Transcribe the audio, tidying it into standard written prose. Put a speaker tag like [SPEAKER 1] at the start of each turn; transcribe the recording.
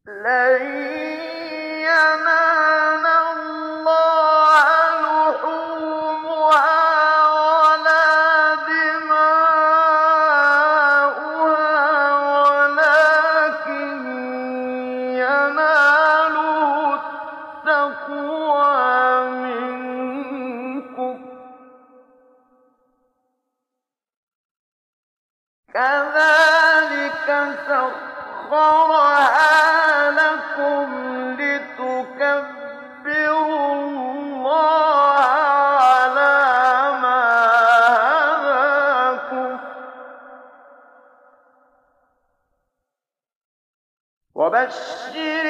[SPEAKER 1] لَن يَنَالَ اللَّهَ لُحُومُهَا وَلَا دِمَاؤُهَا وَلَٰكِن يَنَالُهُ التَّقْوَىٰ مِنكُمْ ۚ كَذَٰلِكَ سَخَّرَهَا لَكُمْ لِتُكَبِّرُوا اللَّهَ عَلَىٰ مَا هَدَاكُمْ ۗ وَبَشِّرِ